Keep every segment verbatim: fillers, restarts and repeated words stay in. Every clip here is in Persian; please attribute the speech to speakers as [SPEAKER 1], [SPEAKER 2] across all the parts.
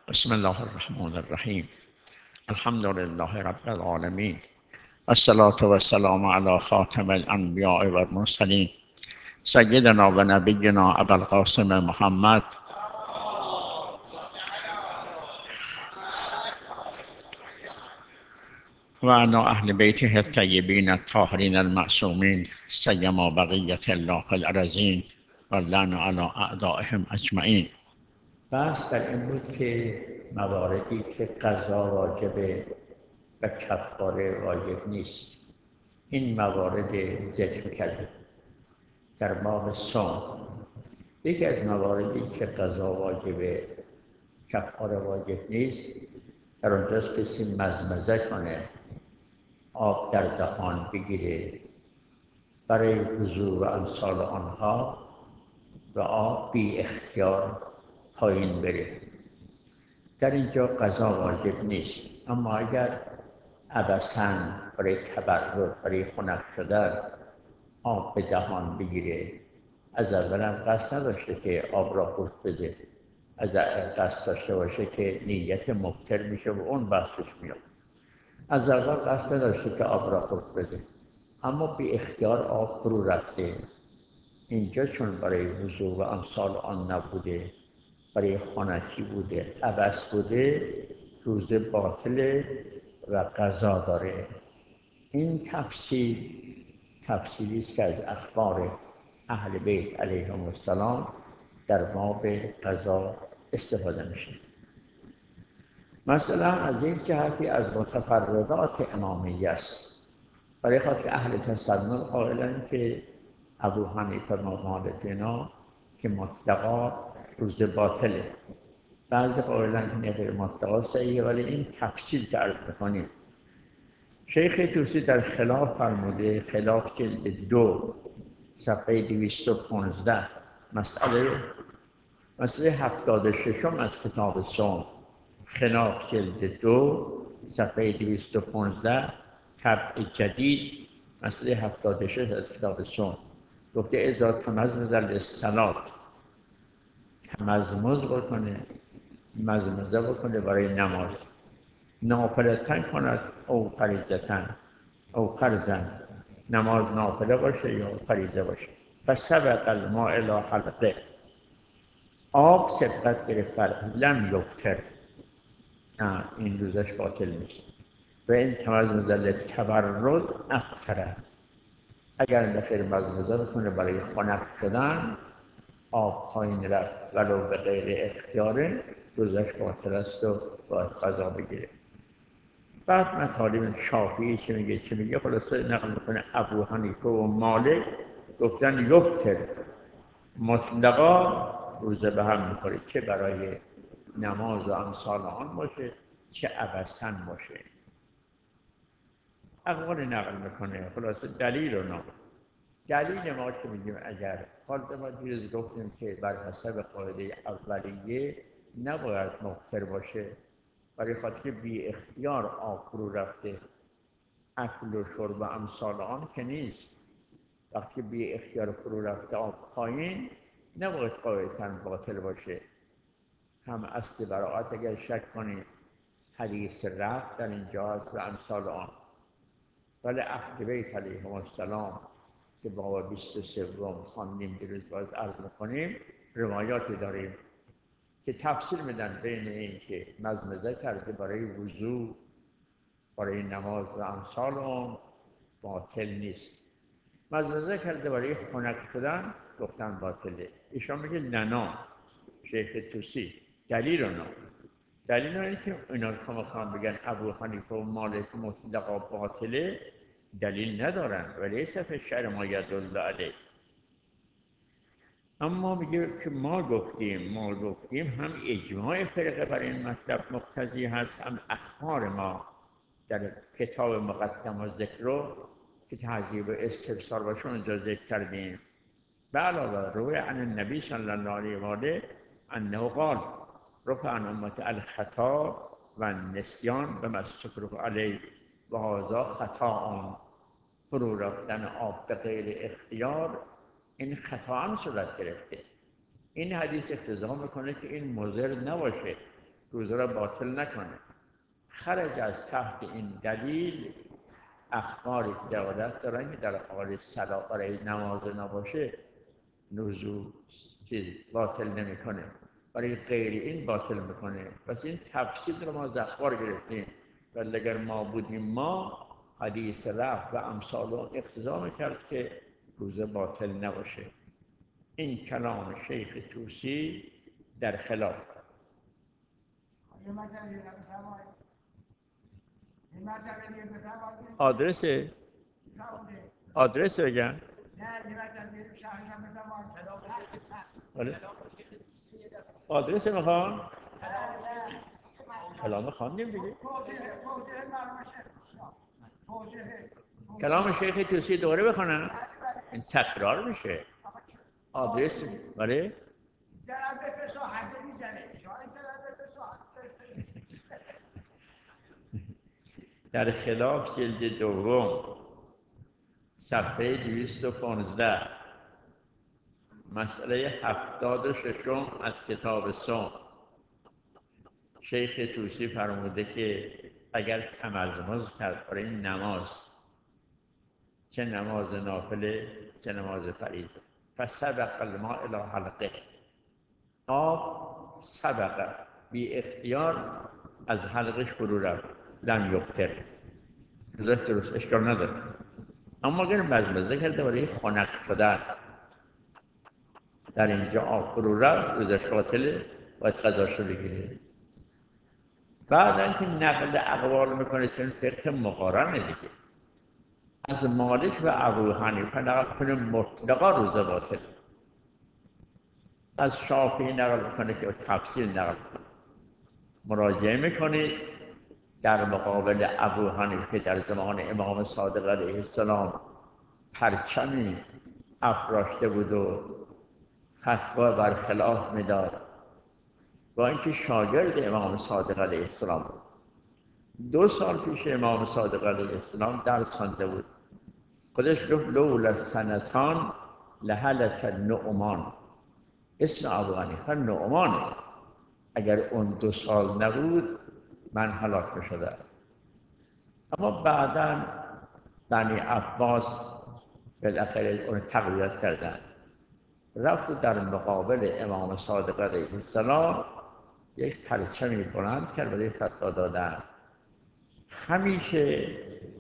[SPEAKER 1] بسم الله الرحمن الرحیم. الحمد لله رب العالمین. الصلاة و السلام علی خاتم الانبیاء و المرسلین سیدنا و نبینا ابوالقاسم محمد و علی اهل بیته الطیبین الطاهرین المعصومین سیما بقیة الله فی الارضین و لعن علی اعدائهم اجمعین. بحث در این بود که مواردی که قضا واجبه و کفاره واجب نیست، این موارد ذکر کرده. در باب صوم یکی از مواردی که قضا واجبه کفاره واجب نیست، در اونجاست کسی مزمزه کنه، آب در دهان بگیره برای وضو و امثال آنها و آب بی اختیار پایین بره. در اینجا قضا واجب نیست، اما اگر عبثاً برای تبرک، برای خنک شدن آب به دهان بگیره، از اول هم قصد نداشته که آب را خورد بده، از اول قصد داشته باشه که نیت مبتر میشه و اون بحثش میاد. از اول قصد نداشته که آب را خورد بده، اما بی اختیار آب فرو رفته. اینجا چون برای وضو و امثال آن نبوده، برای خنکی بوده، عبث بوده، روزه باطله و قضا داره. این تفسیر تفسیری است که از اخبار اهل بیت علیهم السلام در باب قضا استفاده میشه. مثلا از این جهتی از متفردات امامیه است، برای خاطر اهل تسنن قائلند که ابو حنیفه و مالک اینا که مطلقا روزه باطله، بعضی قائلند که غیر مطلقا صحیحه، ولی این تفصیل که عرض می‌کنیم. شیخ طوسی در خلاف فرموده، خلاف جلد دو صفحه دویست و پانزده، مسئله مسئله هفتاد و ششم از کتاب صوم، خلاف جلد دو صفحه دویست و پانزده، طبع جدید، مسئله هفتاد و شش از کتاب صوم. گفته اذا تمزمز للصلاة، تمزمز بکنه، مزمزه بکنه برای نماز، نافلتن کند او فریضتن او فرضن، نماز نافله باشه یا فریضه باشه. پس سبق الماء الی حلقه، آب سبقت گرفت بر لم یفتر، نه این روزش باطل نیست. و این تمزمز للتبرد افطر، اگر نفر مزمزه بکنه برای خنک شدن، آب پایین رفت ولو به غیر اختیاره، روزش باطل است و باید قضا بگیره. بعد مطالب شافعی چه میگه چه میگه خلاصه نقل میکنه. ابو حنیفه و مالک گفتن یفتر، مطلقا روزه به هم میخوره، چه برای نماز و امثال آن باشه، چه عبثاً باشه. اقوال نقل میکنه. خلاصه دلیل رو نه. دلیل ما که میگیم اگر حالت ما دیروز گفتیم که بر حسب قاعده اولیه نباید مفتر باشه، برای خاطر بی اختیار آب فرو رفته، اکل و شرب و امثال آن که نیست. وقتی بی اختیار فرو رفته آب پایین، نباید قاعدتاً باطل باشه. هم اصل براعت اگر شک کنید حدیث رفت در اینجا هست و امثال آن. ولی اهل بیت علیهم السلام که باب بیست و سوم خواندیم دیروز باید عرض می‌کنیم، روایاتی داریم که تفصیل میدن بین این که مزمزه کرده برای وضو، برای نماز و امثال آن باطل نیست. مزمزه کرده برای خنک شدن گفتن باطله. ایشان میگه نه، شیخ طوسی دلیل رو نه. دلیل اینه که اینا که میخوان بگن ابو حنیفه و مالک مطلقا باطله، دلیل ندارن ولی صفحه شرع ما یدل علیه. اما میگه که ما گفتیم ما گفتیم هم اجماع فرقه بر این مطلب مقتضی هست، هم اخبار ما در کتاب مقدم و ذکر رو که تهذیب استفسار باشه اونجا ذکر کردیم. به علاوه روی عن النبی صلی الله علیه و آله انه قال رفع عن امت الخطا و النسیان به ما استکرهوا علیه و هذا خطا آن، فرو رفتن آب به غیر اختیار این خطا هم صورت گرفته. این حدیث اقتضا میکنه که این مضر نباشه، روزه را باطل نکنه. خرج از تحت این دلیل اخباری که دعالت دارن که در حال صدا برای نماز نباشه نوزو چیز باطل نمیکنه، برای غیر این باطل میکنه. پس این تفصیل رو ما از اخبار گرفتیم، ولی اگر ما بودیم ما حدیث رفع و امثال رو اقتضا میکرد که روزه باطل نباشه. این کلام شیخ طوسی در خلاف آدرس آدرس بگم. آدرس میخوام کلام خواندیم دیگه. کلام شیخ طوسی دوباره بخونم، این تکرار میشه. آدرس بله در خلاف جلد دوم صفحه دویست و پانزده مسئله هفتاد و ششم از کتاب صوم، شیخ طوسی فرموده که اگر تمزمز کرد برای نماز، چه نماز نافله چه نماز فریضه، فسبق الماء الی حلقه، آب سبق بی اختیار از حلقش فرو رفت، لم یفطر، روزش درست، اشکال نداره. اما اگر مزمزه کرده برای خنک شدن، در اینجا آب فرو رفت، روزش باطله، باید قضاشو بگیره. بعد اینکه نقل اقوال میکنه، چون فقه مقارنه دیگه، از مالک و ابو حنیفه نقل کنه مطلقا روزه باطل، از شافعی نقل کنه که تفصیل نقل کنه. مراجعه میکنید در مقابل ابو حنیفه در زمان امام صادق علیه السلام پرچمی افراشته بود و فتوا برخلاف میداد، با اینکه شاگرد امام صادق علیه السلام بود. دو سال پیش امام صادق علیه السلام درس خوانده بود. خودش گفت لولا سنتان لهلک النعمان، اسم ابو حنیفه نعمانه، اگر اون دو سال نبود من هلاک می‌شدم. اما بعداً بنی عباس بالاخره اون تقویت کردن، رفت در مقابل امام صادق علیه السلام یک پرچمی بلند کرد برای فتوا دادن. همیشه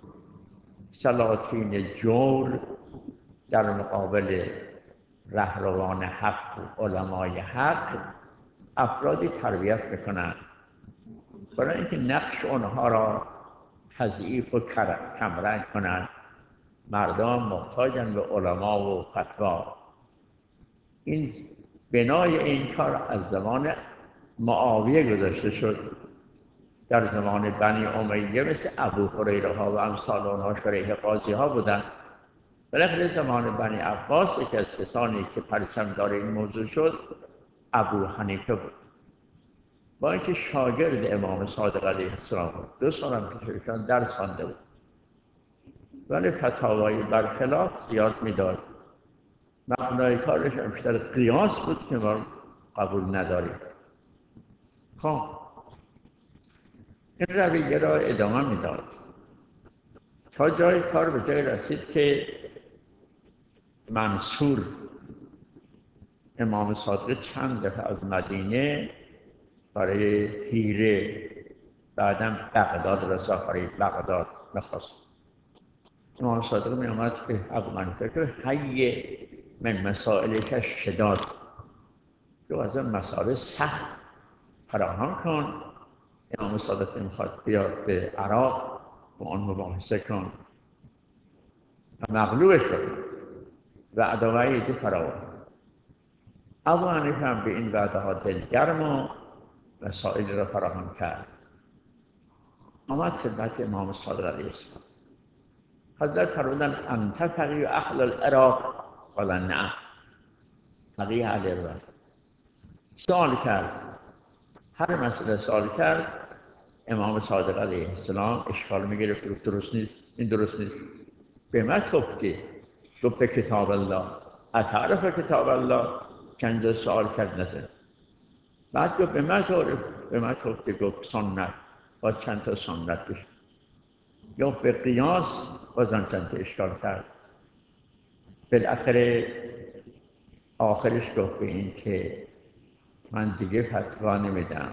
[SPEAKER 1] سلاطین جور در مقابل رهروان حق و علمای حق افرادی تربیت میکنند برای اینکه نقش اونها را تضعیف و کمرنگ کنند. مردم محتاجن به علما و فتوا. این بنای این کار از زمان معاویه گذاشته شد. در زمان بنی امیه مثل ابو هریره ها و امثال اونها شریح قاضی ها بودن. بالاخره زمان بنی عباس یکی از کسانی که پرچمدار این موضوع شد ابو حنیفه بود، با اینکه شاگرد امام صادق علیه السلام بود، دو سال هم پیششان درس خوانده بود، ولی فتاوای برخلاف زیاد میداد. مبنای کارش هم بیشتر قیاس بود که ما قبول نداریم. خب این رویه را ادامه میداد تا جای کار به جای رسید که منصور امام صادق چند دفعه از مدینه برای هیره، بعدم بغداد را سفری بغداد می‌خواست. امام صادق می آمد به ابو حنیفه که حی من مسائل شداد، جو از این مسائل سخت فراهم کن. امام صادق میخواد بیاد به عراق با آن مباحثه کن و مغلوب شد و ادوایی دی فراوان. ابو حنیفه هم به این وعده ها دلگرم و مسائل را فراهم کرد. آمد خدمت امام صادق علیه السلام. حضرت فرمودند انت فقیه اهل العراق؟ قال نعم. فقیه اهل العراق. سوال کرد، هر مسئله سوال کرد. امام صادق علیه السلام اشکال میگرفت، گفت درست نیست، این درست نیست. به من تفتی، گفت به کتاب الله، اتعرف کتاب الله، چند سوال کرد نزد. بعد گفت به من به من گفته گفت سنت با چند تا سنت بشه، یا به قیاس بازم چند تا اشکال کرد. بالاخره آخرش گفت به این که من دیگه فتوا نمیدم.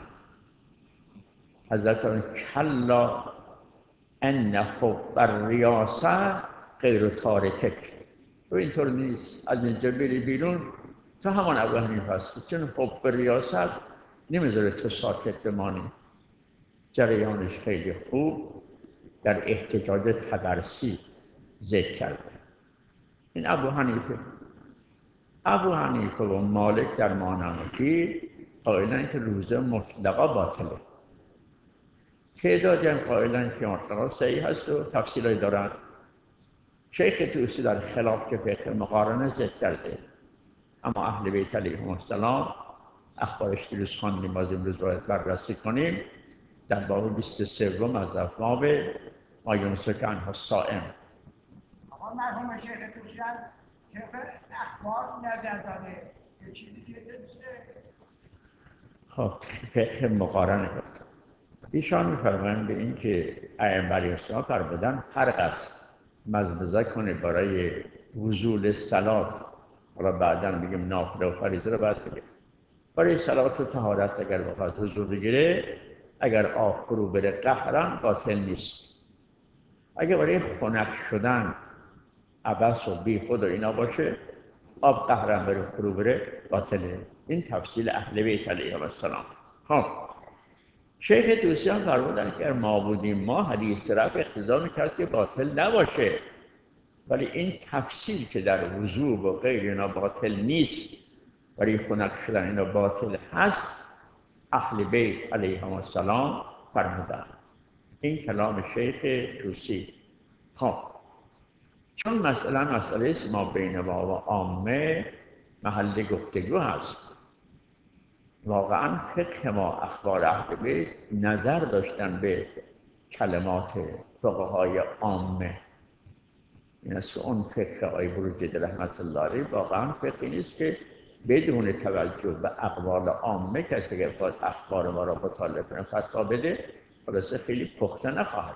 [SPEAKER 1] حضرت آن کلا ان حب الریاسه غیر تارکک، و اینطور نیست، از اینجا بری بیرون تا همان ابو حنیفه هست، چون حب ریاست نمیذاره تو ساکت بمانی. جریانش خیلی خوب در احتجاج تبرسی ذکر کرده. این ابو حنیفه ابو حنیفه و مالک در مانمکی قائلن که روزه مطلقا باطله. تعدادی هم قائلن که مطلقا صحیح هست و تفصیلی دارن. شیخ طوسی در خلاف که فقه مقارنه ذکر کرده، اما اهل بیت علیهم السلام اخبارش دیروز خواندیم، باز امروز باید بررسی کنیم، در باب بیست و سه از ابواب ما یمسک عنه الصائم.
[SPEAKER 2] آقا مرحوم شیخ طوسی هم طبق اخبار نظر داده که چیزی که
[SPEAKER 1] خب فقه مقارنه کرد. ایشان می‌فرمایند به این که ائمه علیهم السلام فرمودن هر کس مزمزه کنه برای وضوء صلات، حالا بعدا میگیم نافله و فریضه رو بعد بگیم، برای صلات و طهارت اگر بخواد وضوء بگیره، اگر آب فرو بره قهرا باطل نیست. اگر برای خنک شدن عبث و بی خود و اینا باشه، آب قهرا بره فرو بره باطله. این تفصیل اهل بیت علیهم السلام. خب شیخ طوسی هم فرمودن که اگر ما بودیم ما حدیث رفع اقتضا میکرد که باطل نباشه، ولی این تفصیل که در وضوء و غیر اینا باطل نیست، برای خنک شدن اینا باطل هست، اهل بیت علیهم السلام فرمودن. این کلام شیخ طوسی. خب چون مثلا مسئله است ما بین ما و عامه محل گفتگو هست، واقعا فقه ما اخبار اهل بیت نظر داشتن به کلمات فقهای عامه. این است که اون فقه آقای بروجردی رحمت الله علیه واقعا فقه نیست که بدون توجه به اقوال عامه کسی که باید اخبار ما را مطالعه کنه فتوا بده، خلاصه خیلی پخته نخواهد.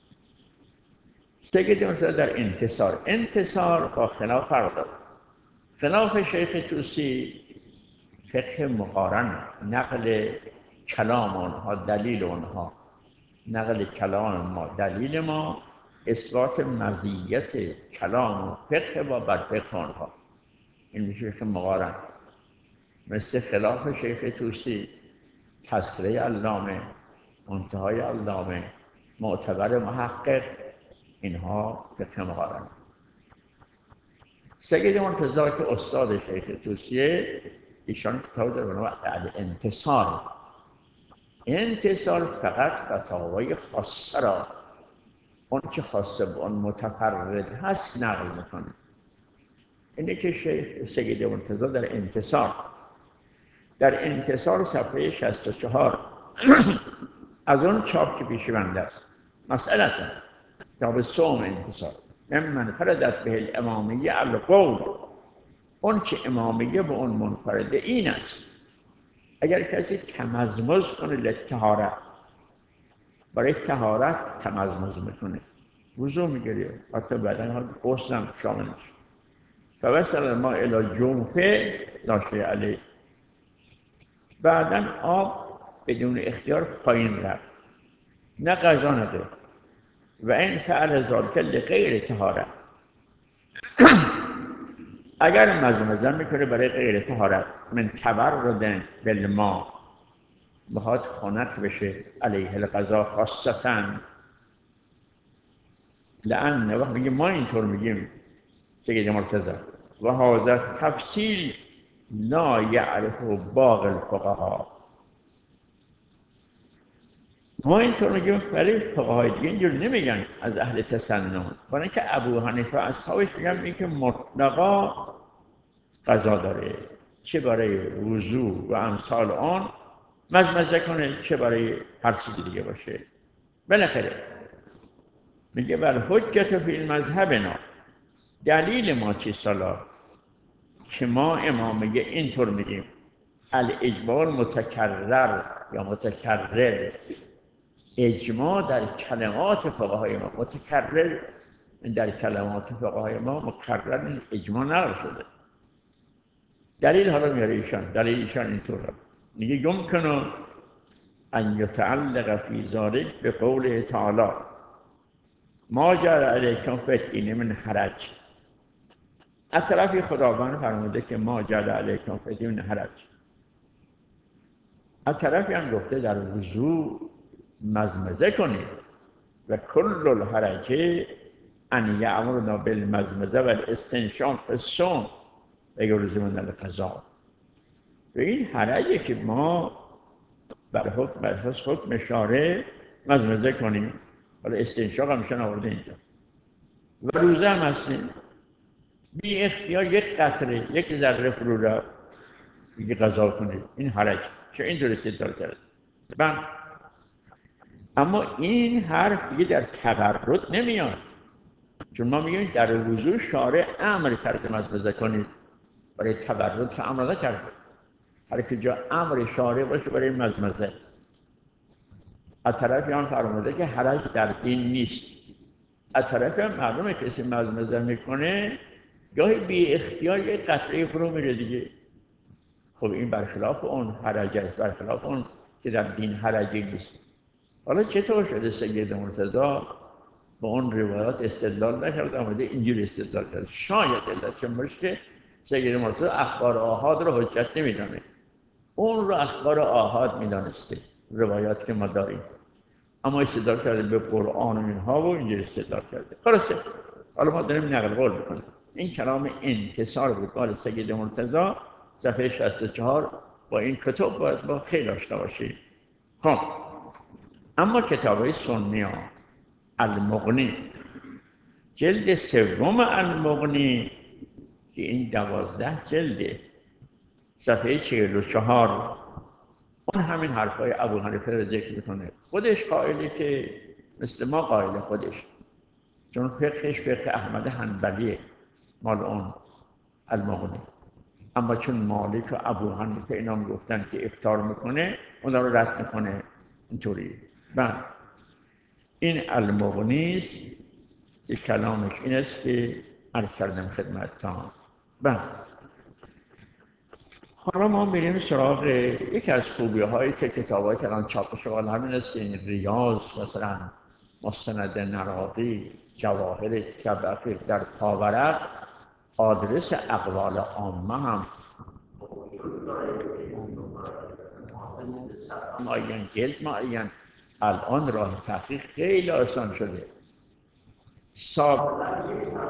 [SPEAKER 1] سید مرتضی در انتصار انتصار با خلاف فرق دارد. خلاف شیخ طوسی فقه مقارن، نقل کلام آنها دلیل آنها، نقل کلام ما دلیل ما، اثبات مزیت کلام و فقه با بر فقه آنها، این میشه فقه مقارن. مثل خلاف شیخ طوسی تذکره علامه، منتهای علامه، معتبر محقق، اینها فقه مقارن. سید مرتضی که استاد شیخ طوسیه، ایشان کتاب داره به نام الانتصار. انتصار فقط فتاوای خاصه را، اون که خاصه به اون متفرد هست نقل میکنه. اینه که شیخ سید مرتضی در انتصار در انتصار صفحه شصت و چهار از اون چاپ که پیش بنده است، مسئله کتاب صوم انتصار، ممن فردت به الامامیه القول، اون که امامیه به اون منفرده این است اگر کسی تمزمز کنه لطهارت، برای طهارت تمزمز میکنه، وضو میگیره، حتی بعدا غسل هم شامل میشه، فوصل ما الی جوفه لا شیء علیه، بعدا آب بدون اختیار پایین رفت، نه غذا نده، و این فعل ذلک لغیر طهارت، اگر مزمزه میکنه برای غیر طهارت، من تبرد بالماء، بخواد خنک بشه علیه القضا خاصتا، لأن وقت میگه ما اینطور میگیم سید مرتضی و هذا تفصیل لا یعرفه باقی الفقها، ما اینطور میگیم ولی فقهای دیگه اینجور نمیگن از اهل تسنن، برای اینکه ابو حنیفه اصحابش میگن این که مطلقا قضا داره، چه برای وضو و امثال آن مزمزه کنه، چه برای هر چیز دیگه باشه. بالاخره میگه بل حجت فی المذهبنا، دلیل ما چی صلاح که ما امامیه اینطور میگیم، الاجماع متکرر یا متکرر، اجماع در کلمات فقهای ما متکرر، در کلمات فقهای ما مکرر اجماع نقل شده. دلیل حالا میاره ایشان، دلیل ایشان اینطور میگه یمکن ان یتعلق فی ذلک به قوله تعالی ما جعل علیکم فی الدین من حرج. از طرفی خداوند فرموده که ما جعل علیکم فی الدین من حرج، از طرفی هم گفته در وضو مزمزه کنید و کل الحرج ان یأمرنا بالمزمزه و الاستنشاق فی الصوم و یلزمنا القضاء. و این حرجه که ما بر حکم بر اساس حکم شارع مزمزه کنیم، حالا استنشاق هم میشن آورده اینجا، و روزه هم هستیم بی اختیار یک قطره یک ذره فرو را دیگه قضا کنید، این حرج چه اینطور استدلال کرد. بله، اما این حرف دیگه در تقرد نمیاد، چون ما میگیم در وضو شارع امر کرده مزمزه کنید، برای تقرد که امر نکرده. هر که جا امر شارع باشه برای مزمزه. از طرفی آن فرموده که حرج در دین نیست. از طرفی هم معلومه کسی مزمزه میکنه گاهی بی اختیار یک قطره فرو میره دیگه. خب این برخلاف اون حرج است، برخلاف اون که در دین حرجی نیست. حالا چطور شده سید مرتضی با اون روایات استدلال نکرد، آمده اینجور استدلال کرد؟ شاید علتش این باشه که سید مرتضی اخبار آحاد رو حجت نمیدانه، اون رو اخبار آحاد میدانسته، روایات که ما داریم، اما استدلال کرده به قرآن و اینها و اینجور استدلال کرده. خلاصه حالا ما داریم نقل قول بکنیم. این کلام انتصار بود مال سید مرتضی، صفحه شصت و چهار. با این کتاب باید با خیلی آشنا باشید. خب اما کتاب‌های سنی ها، المغنی جلد سوم المغنی که این دوازده جلده، صفحه چهل و چهار، اون همین حرفای ابو حنیفه رو ذکر میکنه. خودش قائله که مثل ما قائل خودش، چون فقهش فقه احمد حنبلیه مال اون المغنی. اما چون مالک و ابو حنیفه اینا میگفتن که افطار میکنه، اونا رو رد میکنه اینطوری. بله، این المغنی است که کلامش این است که عرض کردم خدمتتان. بله، حالا ما میریم سراغ یکی از خوبی هایی که کتاب های تقان چاپ شوال همین است که این ریاض، مثلا مستند نراقی، جواهر طبقی در پاورق، آدرس اقوال عامه هم معین، جلد معین. الان راه تحقیق خیلی آسان شده. سابقا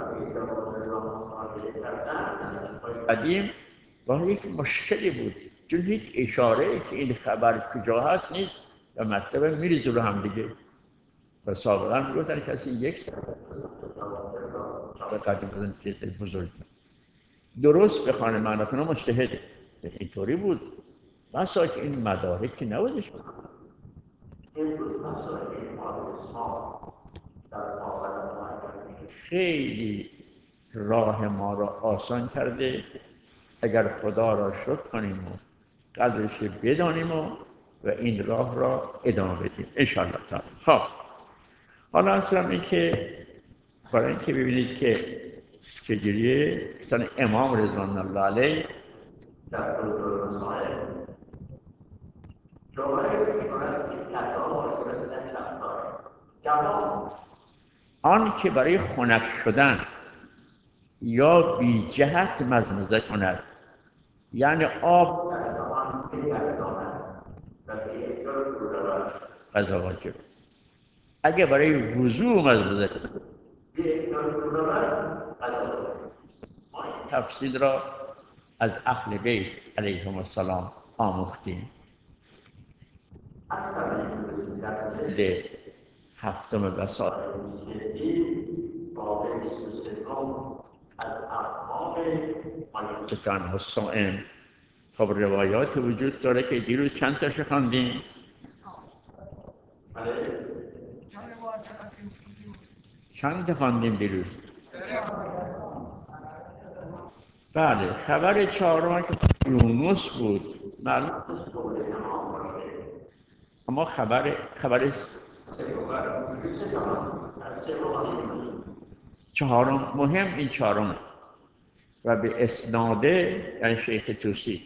[SPEAKER 1] قدیم با یک مشکلی بود، چون هیچ اشاره که این خبر کجا هست نیست و مطلب میری جلو هم دیگه. و سابقا میگفتن کسی یک سابقا قدیم بودن که بزرگ درست بخوانه معنا کنه مجتهده. اینطوری بود. بسا که این مدارک نبودش. خیلی راه ما را آسان کرده. اگر خدا را شکر کنیم و قدرش بدانیم و, و این راه را ادامه بدیم انشاءالله تعالی. خب حالا اصلا این که برای اینکه ببینید که چجوریه مثلا امام رضوان الله علیه در دکتر مسائل جوابی می‌کند که کتاب رسیدن جواب آن که برای خنک شدن یا بی جهت مزمزه کند، یعنی آب قضا واجب. اگه برای وضو مزمزه کند تفصیل را از اهل بیت علیهم السلام آموختیم. ده هفتم وسائل از اقوام سکان حسائم. خب روایات وجود داره که دیروز چند تاش خواندیم؟ چند تا خواندیم دیروز؟ بله، خبر چهارم که یونس بود معلوم اما خبر خبر چهارم مهم این چهارم و به اسناده یعنی شیخ توسی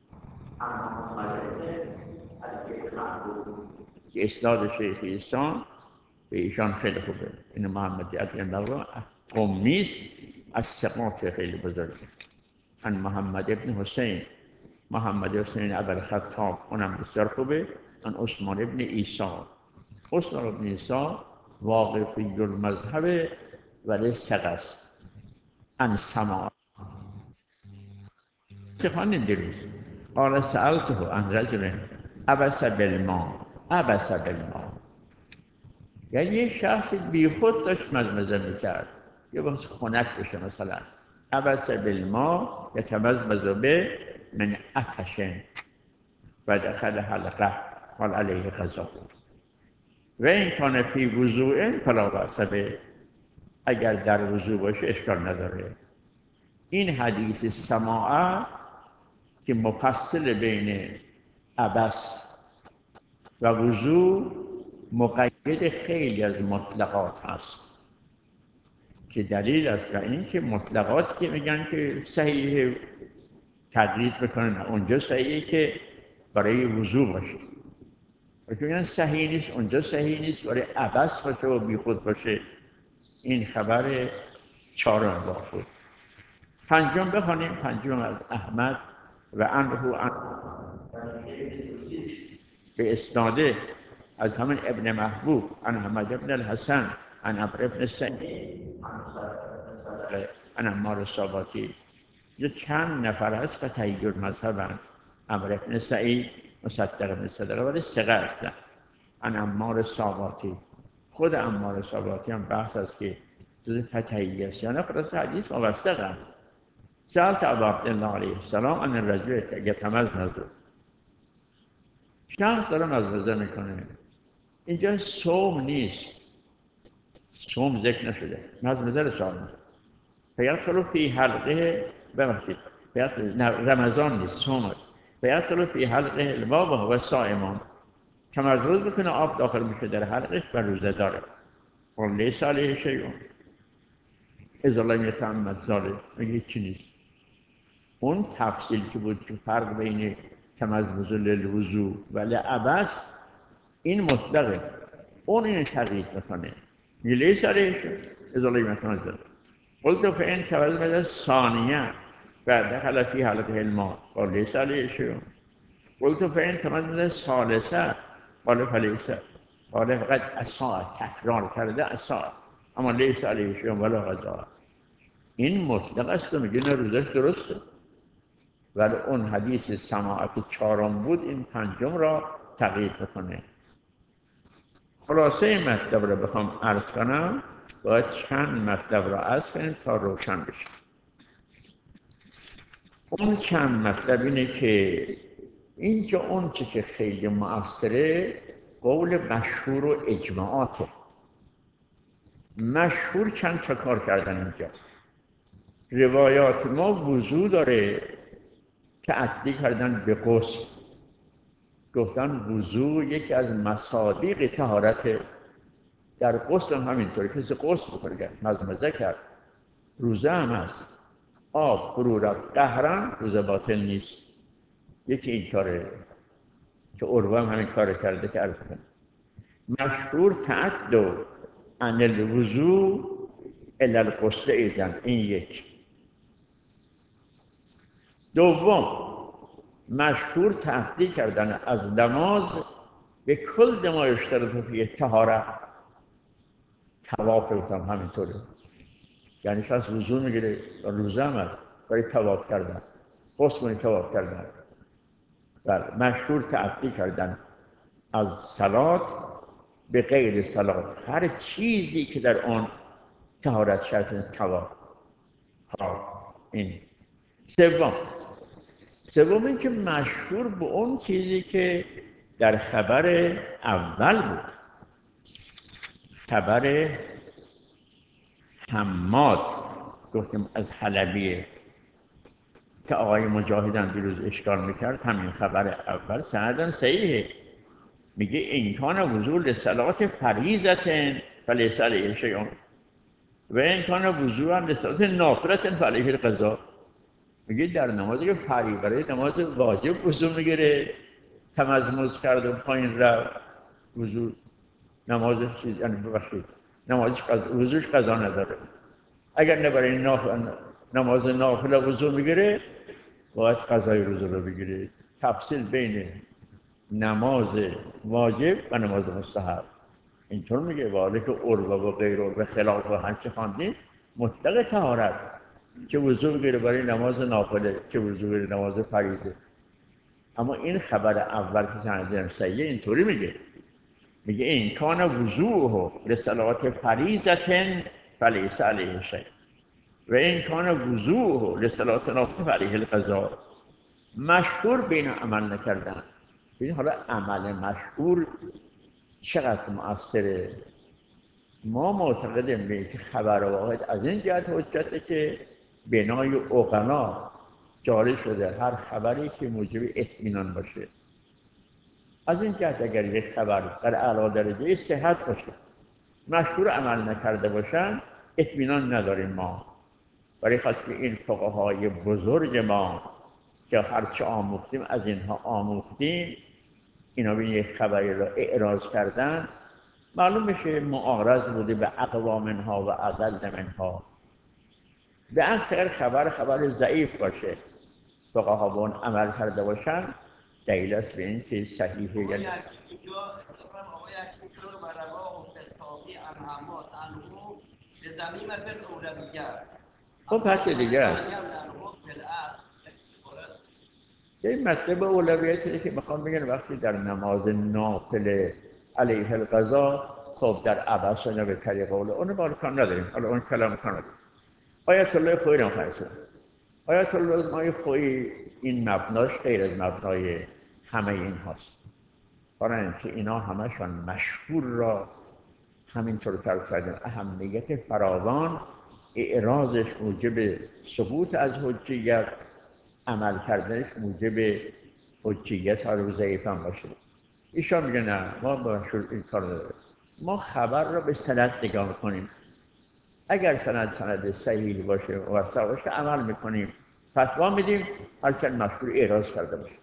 [SPEAKER 1] که اسناد شیخ ایسان به ایشان خیلی خوبه. این محمد عبدالله قمیست از ثقات خیلی بزرگه. ان محمد ابن حسین محمد حسین ابوالخطاب اونم بسیار خوبه. ان عثمان ابن عیسی عثمان ابن عیسی واقفی المذهب ولی ثقه است. ان سماع چه خواندیم دیروز قال سألته عن رجل عبس بالماء عبس بالماء، یعنی یه شخص بی خود داشت مزمزه میکرد یه وقت خنک بشه مثلا عبس بالماء یتمزمز به من عطش و دخل حلقه قال علیه قضا و این کان فی وضوء فلا بأس به، اگر در وضوء باشه اشکال نداره. این حدیث سماعه که مفصل بین عبس و وضوء مقید خیلی از مطلقات هست که دلیل است و این که مطلقاتی که میگن که صحیح تدریج بکنن اونجا صحیحه که برای وضوء باشه و که میگن صحیح نیست اونجا صحیح نیست برای عبس باشه و بی خود باشه. این خبر چهارم بود. پنجم بخوانیم. پنجم از احمد و انه عن به اسناده از همین ابن محبوب عن احمد ابن الحسن عن عمرو ابن سعید عن عمار صاباتی. یه چند نفر هست که تایید المذهبن. عمرو ابن سعید مصدق ابن صدقه ولی ثقه هستن. عن عمار صاباتی خود عمار صاباتی هم بحث است که جز فتحیی است یا نه خلاص حدیث موثقه. سألت ابا عبدالله علیه السلام عن الرجل یتمزمز، شخص داره مزمزه میکنه. اینجا صوم نیست، صوم ذکر نشده، مزمزه رو سوال میکنه. فیدخل فی حلقه ببخشید رمضان نیست صوم است. فیدخل فی حلقه الماء وهو صائم، تمزمز میکنه آب داخل میشه در حلقش و روزه داره. قل لیس علیه شیء اذا لم یتعمد ذلک، میگه چی نیست. اون تفصیل که بود که فرق بین تمزمز للوضوء و لعبس این مطلقه، اون این تغییر میکنه. میگه لیس علیه شیء اذا لم یتعمد ذلک. قلت فإن تمزمز ثانیه و دخل فی حلقه الماء قال لیس علیه شیء. قلت فإن تمزمز ثالثه قال فلیس. قال فقط اساء، تکرار کرده اساء، اما لیس علیه شیء ولا قضاء. این مطلق است و میگه نه روزش درسته. ولی اون حدیث سماعت چهارم بود این پنجم را تغییر بکنه. خلاصه مطلب را بخوام عرض کنم باید چند مطلب را عرض کنیم تا روشن بشه. اون چند مطلب اینه که اینجا اون چه که خیلی مؤثره قول مشهور و اجماعاته. مشهور چند تا کار کردن اینجا. روایات ما وضو داره تعدی کردن به غسل، گفتن وضو یکی از مصادیق طهارت. در غسل هم همینطوری، کسی غسل بکنه مزمزه کرد روزه هم هست، آب فرو رفت قهرن روزه باطل نیست. یکی این کاره که عروه هم همین کار کرده که عرض کنه. مشهور تعدو عن الوضو الی الغسل ایضا، این یک. دوم مشهور تعدی کردن از نماز به کل ما اشتراط فی طهارت. طواف هم همینطوره، یعنی شخص وضو میگیره روزه هم هست برای طواف کردن، غسل کنی طواف کردن. بله مشهور تعدی کردن از صلات به غیر صلات، هر چیزی که در آن طهارت شرط طواف. این سوم سوم این که مشهور به اون چیزی که در خبر اول بود، خبر حماد گفتیم از حلبیه که آقای مجاهدم دیروز اشکال میکرد، همین خبر اول سندن صحیحه. میگه این کان وضوع لصلات فریضة فلیس علیه شیء و این کان وضوع هم لصلات نافلة فعلیه القضاء. میگه در نمازی که فریضه برای نماز واجب وضوع میگیره، تمزمز کرد و پایین رفت، وضوع نماز چیز یعنی ببخشید نمازش قضا وضوعش قضا نداره. اگر نه برای نافل نماز نافله وضوع میگیره، باید قضای روزه رو بگیره. تفصیل بین نماز واجب و نماز مستحب اینطور میگه. والا که عربه و غیر عربه خلاف و هرچه خواندیم مطلق طهارت، چه وضوع بگیره برای نماز نافله چه وضوع بگیره نماز فریضه. اما این خبر اول که سند صحیحه اینطوری میگه، میگه این کان وضوعه لصلات فریضة فلیس علیه شیء و این کان وضوعه لصلات نافله فعلیه القضاء. مشهور بین عمل نکردن. ببین حالا عمل مشهور چقدر مؤثره. ما معتقدیم به که خبر واحد از این جهت حجته که بنای عقلا جاری شده هر خبری که موجب اطمینان باشه. از این جهت اگر یک خبر در اعلی درجه صحت باشه مشهور عمل نکرده باشن اطمینان نداریم ما. برای خاطر این فقهای بزرگ ما که هرچه آموختیم از اینها آموختیم، اینا به یک خبری را اعراض کردن معلوم بشه معارض بوده به اقوا منها و اقل منها. به عکس اگر خبر خبر ضعیف باشه فقها با اون عمل کرده باشن دلیل است به این که صحیحه. یعنی
[SPEAKER 3] اینجا آقای اکبر رو بروا و تطابی انهامات انهو به زمینت اولویت.
[SPEAKER 1] خب پس دیگه است. این مطلب اولویتی که میخوام بگن وقتی در نماز نافله علیه القضا خب در عباس و به طریق اوله اون بال کام نداریم. حالا اون کلام کام نداریم. آیت الله خویی رو خواهد آیت الله خویی این مبناش غیر از مبنای همه این هاست. برای اینکه اینا همشون مشهور را همینطور فرض کردن. اهمیت فراوان اعراضش موجب ثبوت از حجیت، عمل کردنش موجب حجیت ها رو ضعیف هم باشه. ایشان میگه نه ما مشهور این کار نداریم. ما خبر را به سند نگاه میکنیم. اگر سند سند صحیح باشه و وثق باشه عمل میکنیم، فتوا میدیم، هرچند مشهور اعراض کرده باشه.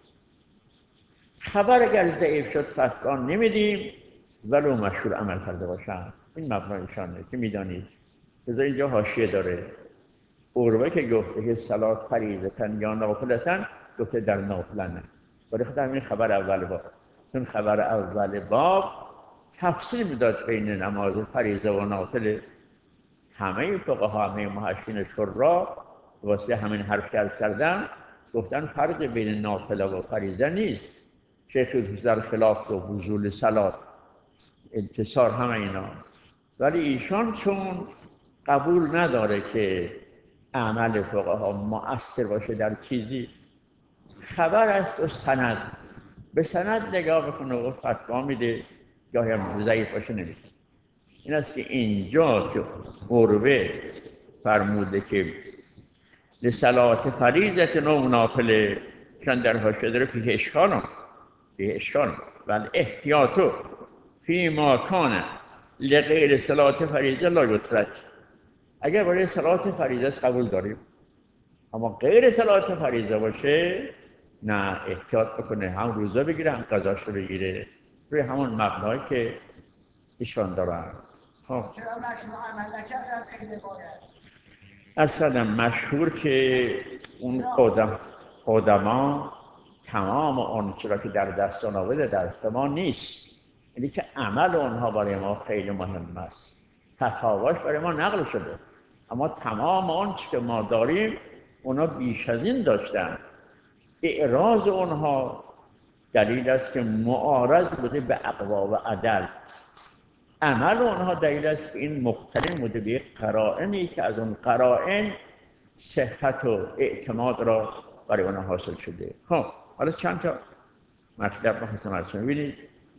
[SPEAKER 1] خبر اگر ضعیف شد فتوا نمیدیم ولو مشهور عمل کرده باشن. این مبنایشانه که میدانید. بذار اینجا حاشیه داره. عروه که گفته که صلات فریضةً یا نافلةً گفته در نافله نه. برای خود همین خبر اول باب. چون خبر اول باب تفصیل میداد بین نماز فریضه و نافله. همه فقها همه محشین شرا واسه همین حرف که عرض کردم گفتن فرق بین نافله و فریضه نیست. شیخ در خلاف و وضوء صلات انتصار همه اینا. ولی ایشان چون قبول نداره که عمل فقها مؤثر باشه در چیزی، خبر است و سند به سند نگاه بکنه و فتوا میده، گاهی هم ضعیف باشه نمیده. این است که اینجا که عروه فرموده که لصلات فریضة و نافله چون در حاشیه داره فیه اشکال فیه اشکال ولی احتیاطو فی ما کان لغیر صلات فریضه لا یترک. اگر برای صلات فریضه قبول داریم اما غیر صلات فریضه باشه نه، احتیاط بکنه، هم روزه بگیره هم قضاش رو بگیره روی همون مبنایی که ایشان دارن. خب
[SPEAKER 2] چرا مشروع عمل نکردن خیلی باید؟
[SPEAKER 1] اصلا مشهور که اون قدم قدما تمام اون چرا که در دستان آورده دست ما نیست. یعنی که عمل اونها برای ما خیلی مهم است. فتاواش برای ما نقل شده اما تمام اون که ما داریم اونا بیش از این داشتن. اعراض اونها دلیل است که معارض بوده به اقوا و عدل. عمل اونها دلیل است که این مقترن بوده به قرائنی که از اون قرائن صحت و اعتماد را برای اونها حاصل شده. خب حالا چند تا مطلب بخواستم ارز کنم. ببینید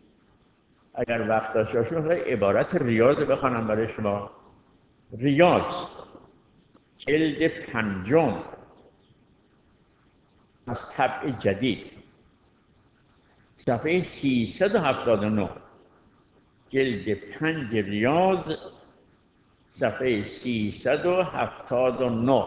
[SPEAKER 1] اگر وقت داشته باشم عبارت ریاض بخوانم برای شما. ریاض جلد پنجم از طبع جدید، صفحه سیصد و هفتاد و نه، جلد پنج ریاض، صفحه سیصد و هفتاد و نه.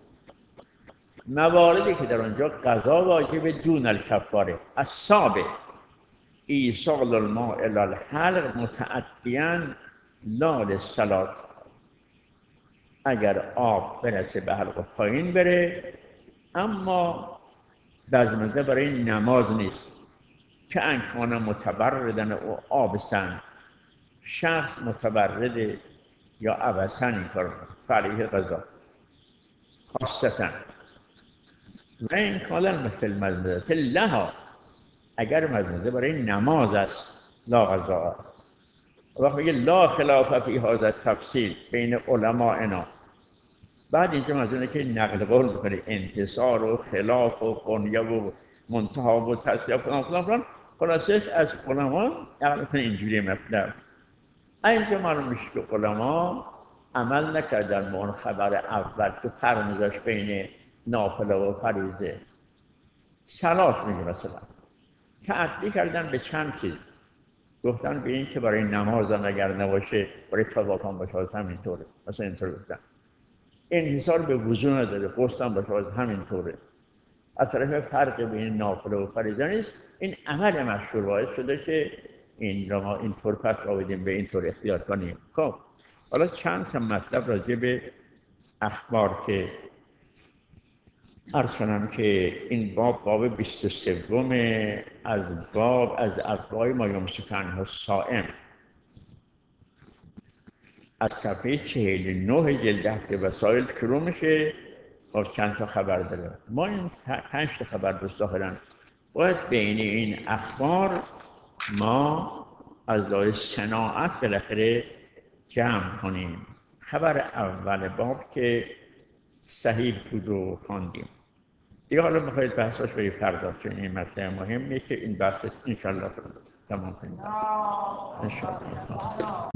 [SPEAKER 1] مواردی که در آنجا قضا واجب دون الکفاره السابع ایصال الماء الی الحلق متعدیا لا للصلاة، اگر آب برسه به حلق و پایین بره، اما بزمزه برای نماز نیست. که انکان متبردن و آبسن، شخص متبرد یا عبسن این کار فعلیه قضا خاصتا. و این کالن مثل مزمزه لها، اگر مزمزه برای نماز است لا قضا. وقت میگه لا خلاف فی هذا تفصیل بین علمائنا، بعد اینجا مزونه که نقل قول بکنه انتصار و خلاف و قنیه و منتها و تصریف فلان فلان فلان، خلاصش از علما نقل کنه اینجوری مطلب. اینجا معلوم میشه که علما عمل نکردن به اون خبر اول که فرق میذاشت بین نافله و فریضه. صلات میگه مثلا تعدی کردن به چند چیز، گفتن به این که برای نماز هم اگر نباشه برای طواف هم باشه همینطوره، مثلا اینطور گفتن. انحصار به وضو نداره، غسل هم باشه همینطوره. از طرف فرق بین نافله و فریضه نیست. این عمل مشهور باعث شده که این را ما اینطور فتوا بدیم، به اینطور اختیار کنیم. خب حالا چند تا مطلب راجع به اخبار که عرض کنم که این باب باب بیست و سه از باب از افواه ما یمسک عنه الصائم، از صفحه چهل و نه جلد هفته وسایل شروع میشه. خب چند تا خبر داره. ما این پنج تا خبر دوست داخلن، باید بین این اخبار ما از لای صناعت بالاخره جمع کنیم. خبر اول باب که صحیح بود و خواندیم دیگه. حالا میخواید بحثاش به پرداخت، چون این مسئله مهمیه که این بحث انشالله تمام کنیم. انشالله.